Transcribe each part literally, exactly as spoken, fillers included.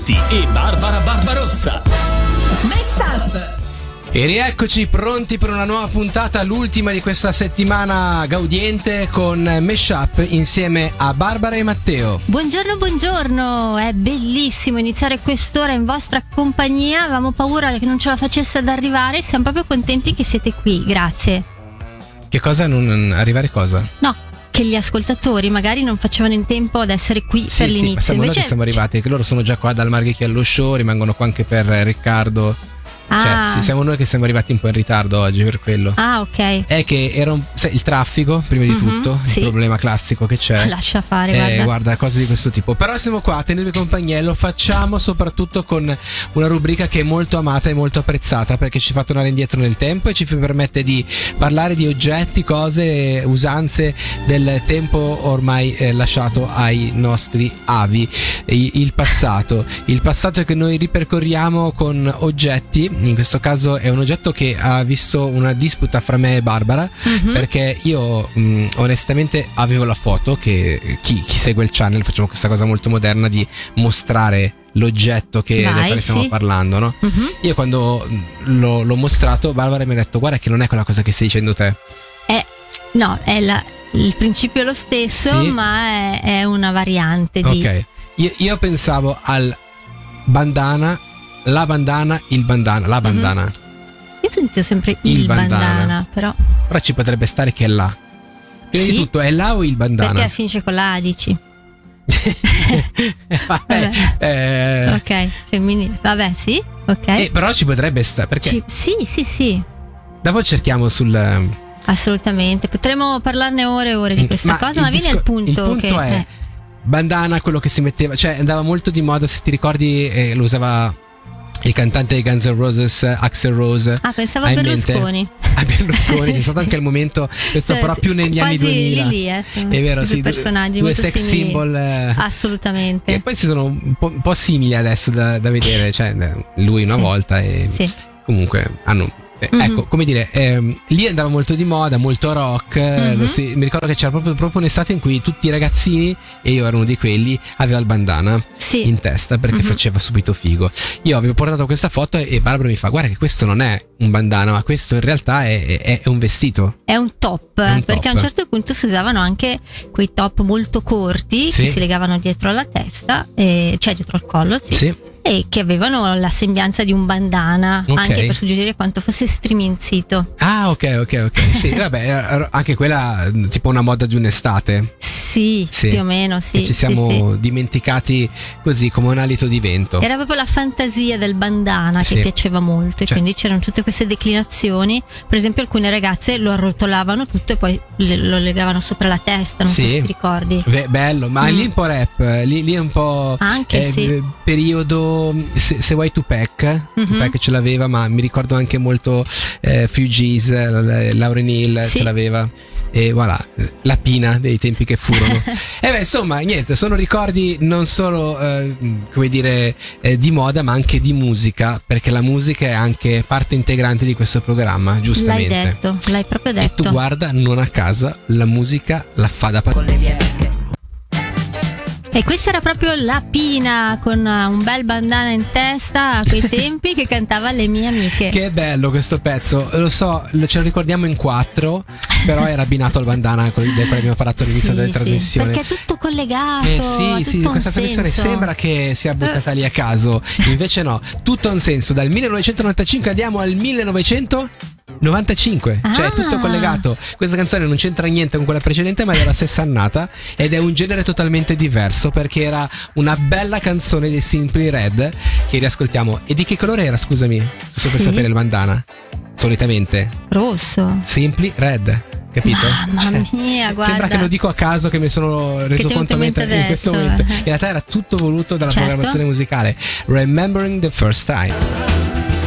Battisti e Barbara Barbarossa. Mashup. E rieccoci pronti per una nuova puntata, l'ultima di questa settimana gaudiente, con Mashup insieme a Barbara e Matteo. Buongiorno, buongiorno, è bellissimo iniziare quest'ora in vostra compagnia. Avevamo paura che non ce la facesse ad arrivare, siamo proprio contenti che siete qui, grazie. Che cosa? Non arrivare cosa? No, che gli ascoltatori magari non facevano in tempo ad essere qui sì, per sì, l'inizio. Siamo Invece noi che siamo arrivati, che loro sono già qua dal Margheriti allo show, rimangono qua anche per Riccardo. Ah. Cioè, sì, siamo noi che siamo arrivati un po' in ritardo oggi per quello. Ah, ok. È che era un, sai, il traffico, prima di Mm-hmm, tutto, sì. Il problema classico che c'è. Lascia fare, eh, guarda. guarda, cose di questo tipo. Però siamo qua a tenervi compagnia e lo facciamo soprattutto con una rubrica che è molto amata e molto apprezzata, perché ci fa tornare indietro nel tempo e ci permette di parlare di oggetti, cose, usanze del tempo ormai eh, lasciato ai nostri avi. Il passato. Il passato che noi ripercorriamo con oggetti. In questo caso è un oggetto che ha visto una disputa fra me e Barbara, mm-hmm. perché io mh, onestamente avevo la foto, che chi, chi segue il channel facciamo questa cosa molto moderna di mostrare l'oggetto che, Vai, del quale stiamo sì. parlando, no? Mm-hmm. Io quando l'ho, l'ho mostrato, Barbara mi ha detto: guarda che non è quella cosa che stai dicendo te. È, no, è la, il principio è lo stesso, sì. ma è, è una variante di... Ok, io, io pensavo al bandana, la bandana, il bandana, la bandana. Mm-hmm. Io sento sempre il, il bandana. bandana, però Però ci potrebbe stare che è là. Prima sì? di tutto, è là o il bandana? Perché finisce con la A, dici? Vabbè, eh... Ok, femminile. Vabbè, sì, ok. Eh, però ci potrebbe stare, perché Ci... Sì, sì, sì. dopo cerchiamo sul... Assolutamente. Potremmo parlarne ore e ore di questa ma cosa, ma viene disco... al punto. Il punto che è eh. bandana, quello che si metteva, cioè andava molto di moda, se ti ricordi, eh, lo usava il cantante di Guns N' Roses, Axl Rose. Ah, pensavo a Berlusconi. A Berlusconi, c'è stato anche il momento, questo cioè, però più negli anni duemila. Lì, lì, eh, è vero, sì, due personaggi due molto sex simili. symbol. Eh, Assolutamente. E poi si sono un po', un po' simili adesso da, da vedere, cioè lui una sì. volta e sì. comunque hanno... Eh, mm-hmm. Ecco, come dire, ehm, lì andava molto di moda, molto rock. Mm-hmm. lo si, mi ricordo che c'era proprio, proprio un'estate in cui tutti i ragazzini, e io ero uno di quelli, aveva il bandana sì. in testa perché mm-hmm. faceva subito figo. Io avevo portato questa foto e Barbara mi fa: guarda che questo non è un bandana, ma questo in realtà è, è, è un vestito. È un top, è un perché top. A un certo punto si usavano anche quei top molto corti, sì. che si legavano dietro alla testa, eh, cioè dietro al collo, sì. sì. E che avevano la sembianza di un bandana, okay. anche per suggerire quanto fosse striminzito. Ah, ok, ok, ok. Sì, vabbè, anche quella tipo una moda di un'estate. Sì, sì, più o meno, sì. E ci siamo sì, sì. dimenticati così come un alito di vento. Era proprio la fantasia del bandana sì. che piaceva molto, e cioè. quindi c'erano tutte queste declinazioni. Per esempio, alcune ragazze lo arrotolavano tutto e poi lo legavano sopra la testa, non sì. so se ti ricordi. Be- bello, ma mm. lì è un po' rap, lì, lì è un po' anche eh, sì. periodo, se, se vuoi Tupac, mm-hmm. Tupac ce l'aveva, ma mi ricordo anche molto eh, Fugees, Lauryn Hill sì. ce l'aveva. E voilà, la pina dei tempi che furono. E beh, insomma, niente, sono ricordi non solo eh, come dire eh, di moda, ma anche di musica, perché la musica è anche parte integrante di questo programma, giustamente. L'hai detto, l'hai proprio detto. E tu guarda, non a casa, la musica la fa da padrone. Con le mie amiche. E questa era proprio la Pina, con un bel bandana in testa a quei tempi, che cantava Le mie amiche. Che bello questo pezzo, lo so, lo, ce lo ricordiamo in quattro, però era abbinato al bandana del quale abbiamo parlato all'inizio sì, della sì, trasmissione. Perché è tutto collegato. Eh sì, sì, questa trasmissione senso. Sembra che sia buttata lì a caso, invece no, tutto ha un senso. Dal millenovecentonovantacinque andiamo al millenovecentonovantacinque, ah. cioè è tutto collegato. Questa canzone non c'entra niente con quella precedente, ma è la stessa annata ed è un genere totalmente diverso, perché era una bella canzone dei Simply Red che riascoltiamo. E di che colore era, scusami, giusto per sì. sapere il bandana? Solitamente rosso. Simply Red, capito? Mamma cioè, mia, guarda. Sembra che lo dico a caso, che mi sono reso conto in, in questo momento. In realtà era tutto voluto dalla certo. programmazione musicale. Remembering the First Time.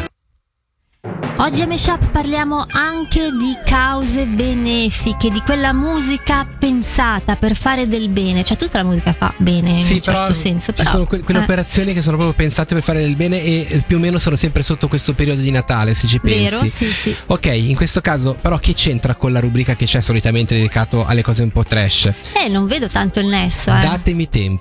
Oggi a Mashup parliamo anche di cause benefiche, di quella musica pensata per fare del bene. Cioè tutta la musica fa bene, sì, in un però certo senso, però ci sono que- quelle eh. operazioni che sono proprio pensate per fare del bene e più o meno sono sempre sotto questo periodo di Natale, se ci pensi. Vero? Sì, sì. Ok, in questo caso però che c'entra con la rubrica che c'è solitamente dedicato alle cose un po' trash? Eh, non vedo tanto il nesso, eh. Datemi tempo. Mm.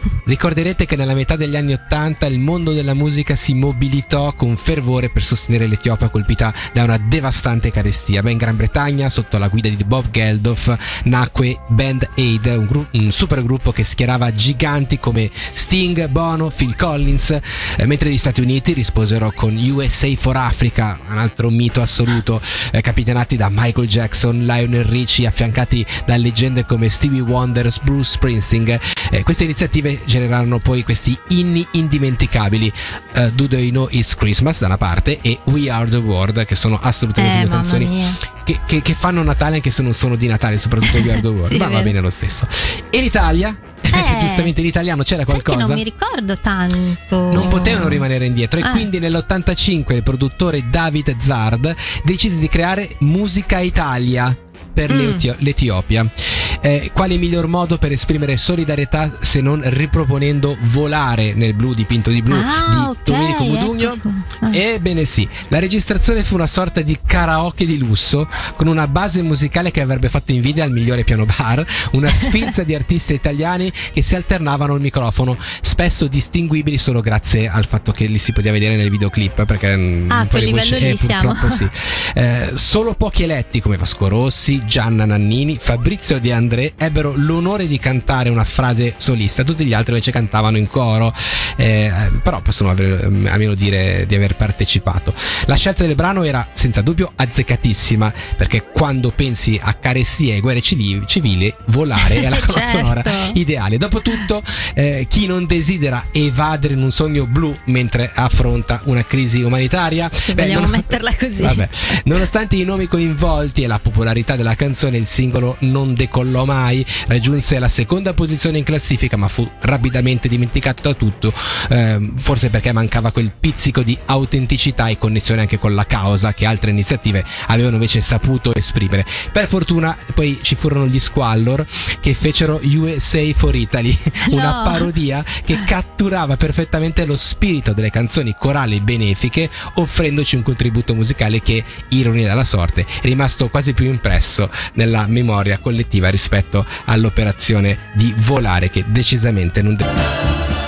Ricorderete che nella metà degli anni ottanta il mondo della musica si mobilitò con fervore per sostenere l'Etiopia colpita da una devastante carestia. Beh, in Gran Bretagna, sotto la guida di Bob Geldof, nacque Band Aid, un, gru- un super gruppo che schierava giganti come Sting, Bono, Phil Collins, eh, mentre gli Stati Uniti risposero con U S A for Africa, un altro mito assoluto, eh, capitanati da Michael Jackson, Lionel Richie, affiancati da leggende come Stevie Wonder, Bruce Springsteen. Eh, queste iniziative generarono poi questi inni indimenticabili, uh, Do They Know It's Christmas da una parte e We Are The World, che sono assolutamente eh, due canzoni che, che, che fanno Natale anche se non sono di Natale, soprattutto We Are The World. Sì, ma va bene lo stesso. E l'Italia? Eh, che giustamente in italiano c'era sai qualcosa? che non mi ricordo tanto. Non potevano rimanere indietro, ah. e quindi nell'ottantacinque il produttore David Zard decise di creare Musica Italia per Mm. l'Etio- l'Etiopia. Eh, quale miglior modo per esprimere solidarietà se non riproponendo Volare nel blu dipinto di blu Ah, di ok, Domenico Modugno? ecco. Ah. Ebbene sì, la registrazione fu una sorta di karaoke di lusso con una base musicale che avrebbe fatto invidia al migliore piano bar, una sfilza di artisti italiani che si alternavano al microfono, spesso distinguibili solo grazie al fatto che li si poteva vedere nel videoclip, perché mm, Ah, un po' quel di voce- livello lì eh, purtroppo siamo. sì. Eh, solo pochi eletti come Vasco Rossi, Gianna Nannini, Fabrizio De André ebbero l'onore di cantare una frase solista, tutti gli altri invece cantavano in coro, eh, però possono aver, almeno dire di aver partecipato. La scelta del brano era senza dubbio azzeccatissima, perché quando pensi a carestie e guerre civili, civili Volare è la colonna Certo. sonora ideale. Dopotutto, eh, chi non desidera evadere in un sogno blu mentre affronta una crisi umanitaria? Se Beh, vogliamo non- metterla così. Vabbè. Nonostante i nomi coinvolti e la popolarità della canzone, il singolo non decollò mai, raggiunse la seconda posizione in classifica, ma fu rapidamente dimenticato da tutto, ehm, forse perché mancava quel pizzico di autenticità e connessione anche con la causa che altre iniziative avevano invece saputo esprimere. Per fortuna poi ci furono gli Squallor che fecero U S A for Italy, una No. parodia che catturava perfettamente lo spirito delle canzoni corali benefiche, offrendoci un contributo musicale che, ironia della sorte, è rimasto quasi più impresso nella memoria collettiva rispetto all'operazione di Volare, che decisamente non deve.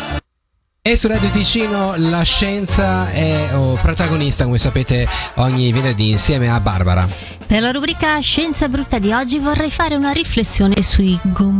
E su Radio Ticino la scienza è oh, protagonista, come sapete, ogni venerdì insieme a Barbara. Per la rubrica Scienza Brutta di oggi vorrei fare una riflessione sui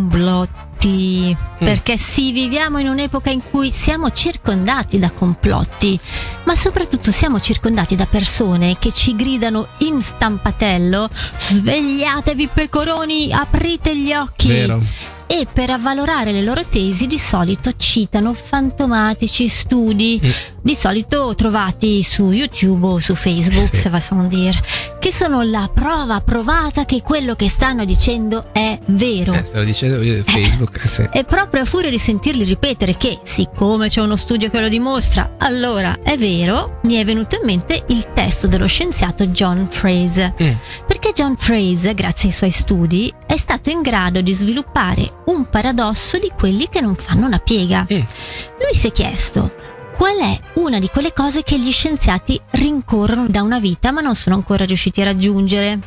complotti. Perché sì, viviamo in un'epoca in cui siamo circondati da complotti, ma soprattutto siamo circondati da persone che ci gridano in stampatello: svegliatevi pecoroni, aprite gli occhi. Vero. E per avvalorare le loro tesi di solito citano fantomatici studi, Mm. di solito trovati su YouTube o su Facebook, Sì. se va a dire, che sono la prova provata che quello che stanno dicendo è vero. Eh, se lo dice eh, Facebook, eh, sì. E proprio a furia di sentirli ripetere che siccome c'è uno studio che lo dimostra, allora è vero, mi è venuto in mente il testo dello scienziato John Fraser. Mm. Perché John Fraser, grazie ai suoi studi, è stato in grado di sviluppare un paradosso di quelli che non fanno una piega. Mm. Lui si è chiesto: qual è una di quelle cose che gli scienziati rincorrono da una vita ma non sono ancora riusciti a raggiungere?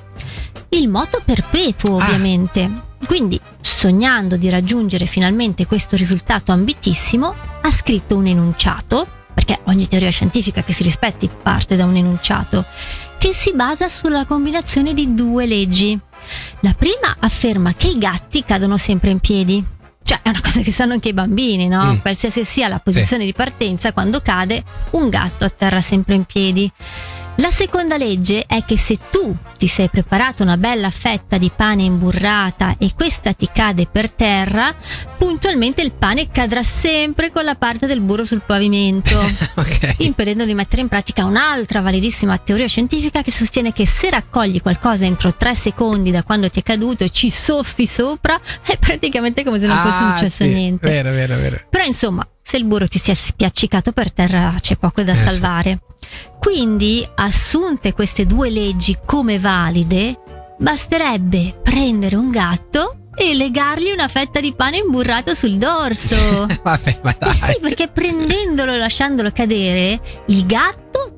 Il moto perpetuo, Ah. ovviamente. Quindi, sognando di raggiungere finalmente questo risultato ambitissimo, ha scritto un enunciato, perché ogni teoria scientifica che si rispetti parte da un enunciato, che si basa sulla combinazione di due leggi. La prima afferma che i gatti cadono sempre in piedi. Cioè, è una cosa che sanno anche i bambini, no? Mm. Qualsiasi sia la posizione di partenza, quando cade, un gatto atterra sempre in piedi. La seconda legge è che se tu ti sei preparato una bella fetta di pane imburrata e questa ti cade per terra, puntualmente il pane cadrà sempre con la parte del burro sul pavimento, Ok. impedendo di mettere in pratica un'altra validissima teoria scientifica che sostiene che se raccogli qualcosa entro tre secondi da quando ti è caduto e ci soffi sopra, è praticamente come se non fosse Ah, successo sì. niente. Vero, vero, vero. Però insomma, se il burro ti si è spiaccicato per terra, c'è poco da Eh, sì. salvare. Quindi, assunte queste due leggi come valide, basterebbe prendere un gatto e legargli una fetta di pane imburrato sul dorso. Vabbè, ma Eh dai. sì, perché prendendolo e lasciandolo cadere, il gatto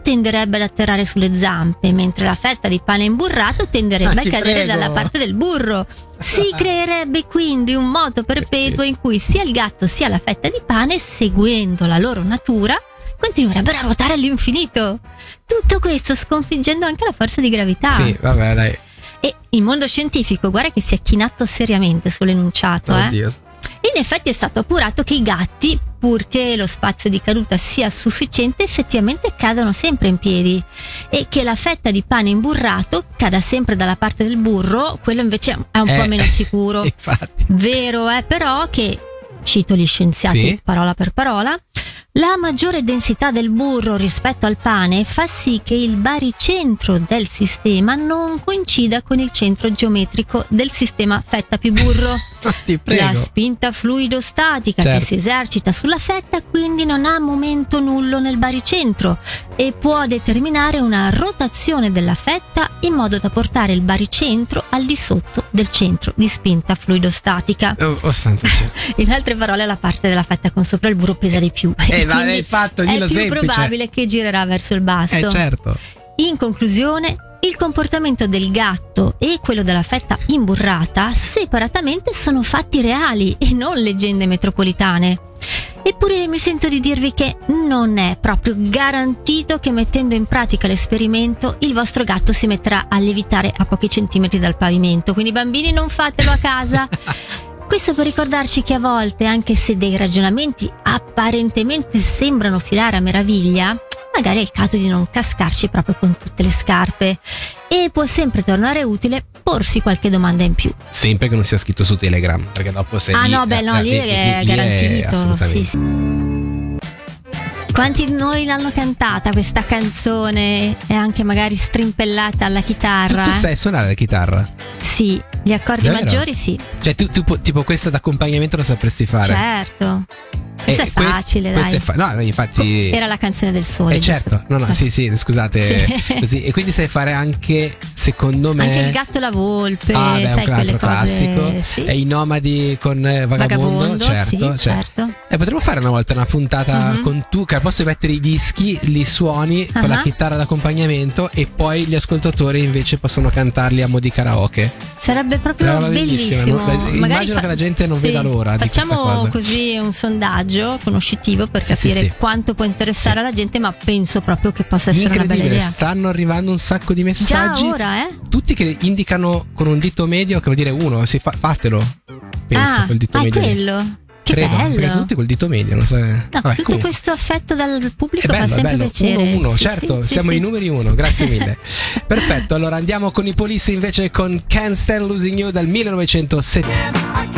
tenderebbe ad atterrare sulle zampe, mentre la fetta di pane imburrato tenderebbe Ah, a ti cadere prego. dalla parte del burro. Si creerebbe quindi un moto perpetuo in cui sia il gatto sia la fetta di pane, seguendo la loro natura, continuerebbero a ruotare all'infinito. Tutto questo sconfiggendo anche la forza di gravità. Sì, vabbè, dai. E il mondo scientifico, guarda che si è chinato seriamente sull'enunciato, eh. Oddio. In effetti è stato appurato che i gatti, purché lo spazio di caduta sia sufficiente, effettivamente cadono sempre in piedi, e che la fetta di pane imburrato cada sempre dalla parte del burro, quello invece è un Eh, po' meno sicuro. Infatti. Vero è però che, cito gli scienziati Sì. parola per parola, la maggiore densità del burro rispetto al pane fa sì che il baricentro del sistema non coincida con il centro geometrico del sistema fetta più burro. Ti prego. La spinta fluidostatica Certo. che si esercita sulla fetta quindi non ha momento nullo nel baricentro e può determinare una rotazione della fetta in modo da portare il baricentro al di sotto del centro di spinta fluidostatica. Oh, oh santo cielo. In altre parole, la parte della fetta con sopra il burro pesa di più. Eh, E ma quindi l'hai fatto, è dillo più semplice. probabile che girerà verso il basso. Eh, certo. In conclusione, il comportamento del gatto e quello della fetta imburrata separatamente sono fatti reali e non leggende metropolitane. Eppure mi sento di dirvi che non è proprio garantito che mettendo in pratica l'esperimento il vostro gatto si metterà a lievitare a pochi centimetri dal pavimento. Quindi bambini, non fatelo a casa. Questo per ricordarci che a volte, anche se dei ragionamenti apparentemente sembrano filare a meraviglia, magari è il caso di non cascarci proprio con tutte le scarpe, e può sempre tornare utile porsi qualche domanda in più. Sempre che non sia scritto su Telegram, perché dopo se Ah lì, no, beh, no, eh, lì lì- è lì- lì garantito. assolutamente. Sì, sì. Quanti di noi l'hanno cantata questa canzone e anche magari strimpellata alla Tu, chitarra? tu eh? sai suonare la chitarra? Sì, gli accordi Davvero? maggiori sì, Cioè tu, tu pu- tipo questa d'accompagnamento la sapresti fare? certo. Questa Eh, è quest- facile, questa dai. è fa- no, infatti. Era la canzone del sole. Eh giusto? certo, no no, sì sì, scusate. Sì. Così. E quindi sai fare anche, secondo me, Anche il gatto e la volpe, ah, beh, è sai un quelle altro cose. classico. Sì. E i nomadi con eh, Vagabondo, Vagabondo, certo, sì, certo. certo. Eh, potremmo fare una volta una puntata Mhm. con tu, che posso mettere i dischi, li suoni con la Ah. chitarra d'accompagnamento e poi gli ascoltatori invece possono cantarli a mo' di karaoke. Sarebbe proprio Una roba bellissima, bellissimo. no? Dai, immagino che la gente non veda l'ora di questa Facciamo cosa. così un sondaggio conoscitivo per Sì, sì, capire sì. quanto può interessare Sì. alla gente, ma penso proprio che possa essere una bella Incredibile, idea. stanno arrivando un sacco di Già messaggi. ora, eh? Tutti che indicano con un dito medio, che vuol dire uno, si fa- fatelo. Penso ah, col dito ah, è medio. quello. Che Credo, perché bello. sono tutti col dito medio, non so. No, Vabbè, tutto comunque. questo affetto dal pubblico È bello, fa è sempre bello. piacere. Uno, uno, Sì, certo, sì, siamo sì, i sì. numeri uno, grazie mille. Perfetto, allora andiamo con i Police invece con Can't Stand Losing You dal millenovecentosettanta.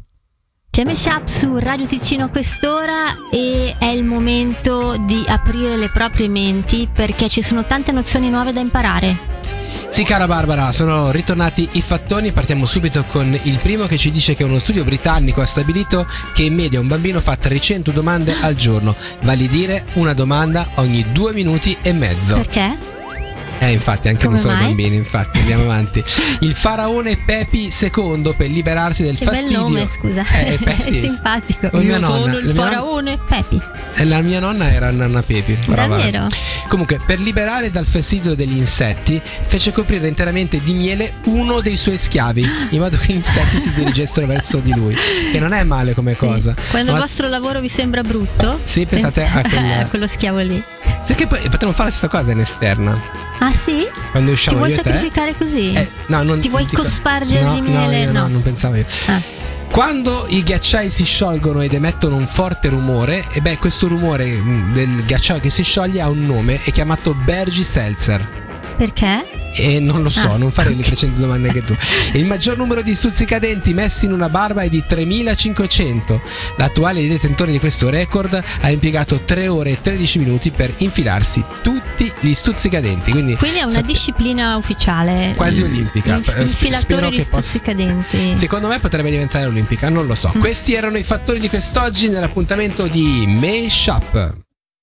C'è Meshup su Radio Ticino a quest'ora e è il momento di aprire le proprie menti perché ci sono tante nozioni nuove da imparare. Sì, cara Barbara, sono ritornati i fattoni. Partiamo subito con il primo, che ci dice che uno studio britannico ha stabilito che in media un bambino fa trecento domande al giorno, vale a dire una domanda ogni due minuti e mezzo. Perché? Eh, infatti, anche Come non solo i mai? bambini, infatti, andiamo avanti. Il faraone Pepi secondo, per liberarsi del Che bel fastidio. nome, scusa. Eh, beh, È sì. simpatico. Come mia Io nonna. sono La il mia faraone Pepi. Eh, La mia nonna era Nanna Pepi. brava. Davvero? Comunque, per liberare dal fastidio degli insetti, fece coprire interamente di miele uno dei suoi schiavi, in modo che gli insetti si dirigessero verso di lui. Che non è male come Sì. cosa. Quando Ma- il vostro lavoro vi sembra brutto, Sì, pensate a quella- quello schiavo lì. Sai che poi potremmo fare la stessa cosa in esterna. Ah sì? Quando Ti usciamo vuoi io e te. sacrificare così? Eh, no, non Ti vuoi dico- cospargere no, di no, miele? io no, No. non pensavo io. Ah. Quando i ghiacciai si sciolgono ed emettono un forte rumore, e beh, questo rumore mh, del ghiacciaio che si scioglie ha un nome, è chiamato Bergy Seltzer. Perché? E non lo so, Ah, non fare le ok. trecento domande che tu. Il maggior numero di stuzzicadenti messi in una barba è di tremilacinquecento. L'attuale detentore di questo record ha impiegato tre ore e tredici minuti per infilarsi tutti gli stuzzicadenti. Quindi, Quindi è una sape- disciplina ufficiale. quasi olimpica. Inf- Eh, sp- infilatore spero di che possa- stuzzicadenti. Secondo me potrebbe diventare olimpica, non lo so. Mm. Questi erano i fattori di quest'oggi nell'appuntamento di Meshup.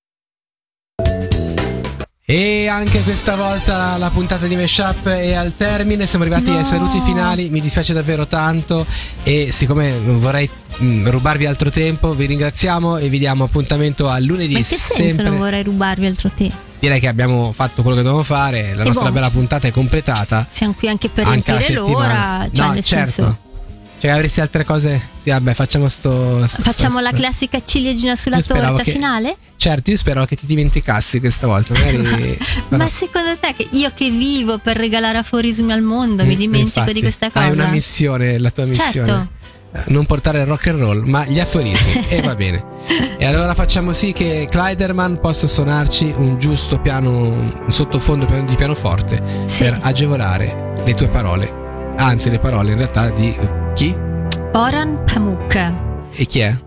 E anche questa volta la puntata di Meshup è al termine, siamo arrivati No. ai saluti finali, mi dispiace davvero tanto e siccome non vorrei mh, rubarvi altro tempo, vi ringraziamo e vi diamo appuntamento a lunedì. Ma in che senso sempre... non vorrei rubarvi altro tempo? direi che abbiamo fatto quello che dovevamo fare. La E nostra boh. bella puntata è completata. Siamo qui anche per Anche la riempire settimana. l'ora, cioè No, nel certo. senso, Cioè, avresti altre cose? Sì, vabbè, facciamo sto. sto- facciamo sto- la classica ciliegina sulla Io speravo torta che- finale? Certo, io speravo che ti dimenticassi questa volta. Magari. Ma secondo te che io che vivo per regalare aforismi al mondo mi dimentico Infatti, di questa cosa? Hai una missione, la tua missione. Certo. Non portare il rock and roll, ma gli aforismi. E va bene. E allora facciamo sì che Clyderman possa suonarci un giusto piano, un sottofondo piano- di pianoforte Sì. per agevolare le tue parole. Anzi, le parole in realtà di chi? Orhan Pamuk. E chi è?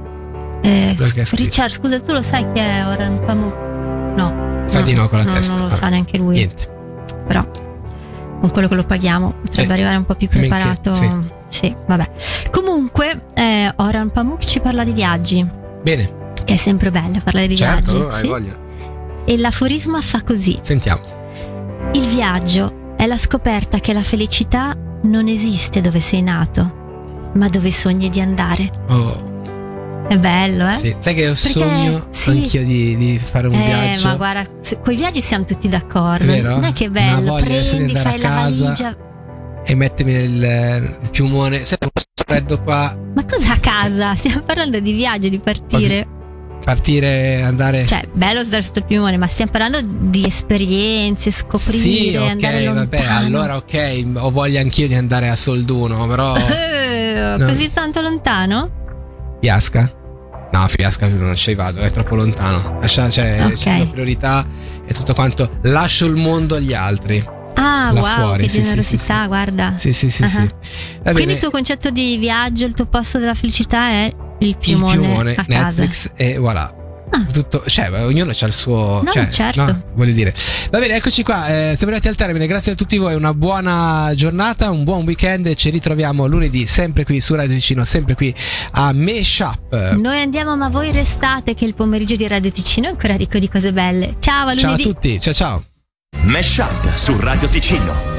Eh, Quello che ha scritto. Richard, scusa, tu lo sai chi è Orhan Pamuk? No. Sa di no con la no, testa. Non lo Vabbè, sa neanche lui. Niente. Però con quello che lo paghiamo potrebbe Eh, arrivare un po' più men che- preparato. sì. Sì, vabbè. Comunque, eh, Orhan Pamuk ci parla di viaggi, Bene, che è sempre bello parlare di certo, viaggi. hai sì. voglia. E l'aforisma fa così: Sentiamo. il viaggio è la scoperta che la felicità non esiste dove sei nato, ma dove sogni di andare. Oh, È bello, eh? sì. Sai che ho sogno sì. anch'io di, di fare un eh, viaggio. ma guarda, se- coi viaggi siamo tutti d'accordo. È vero? Non è che è Una bello, voglia adesso di prendi, andare fai a la casa. valigia. E mettermi nel, il piumone. Sai, un freddo qua. Ma cosa a casa? Stiamo parlando di viaggio, di partire. Partire, andare. Cioè, bello stare sotto il piumone, ma stiamo parlando di esperienze, scoprire, sì, andare ok, lontano. vabbè, allora ok, ho voglia anch'io di andare a Solduno, però Eh, No. Così tanto lontano? Fiasca? No, Fiasca non ci vado, è troppo lontano. Lascia, cioè, Ok. ci sono priorità e tutto quanto. Lascio il mondo agli altri. Ah, Là wow, fuori, che sì, sì, generosità, sì, sì. guarda. Sì, sì, sì, Ah. sì. Va Quindi bene. il tuo concetto di viaggio, il tuo posto della felicità è il Il piumone, piumone, a casa. Netflix e voilà. Ah. Tutto, cioè, ognuno ha il suo. No, cioè, certo. no, voglio dire. Va bene, eccoci qua. Eh, siamo arrivati al termine. Grazie a tutti voi. Una buona giornata, un buon weekend. E ci ritroviamo lunedì, sempre qui su Radio Ticino, sempre qui a Meshup. Noi andiamo, ma voi restate, che il pomeriggio di Radio Ticino è ancora ricco di cose belle. Ciao, a Ciao a lunedì. tutti. Ciao, ciao. Mesh Up su Radio Ticino.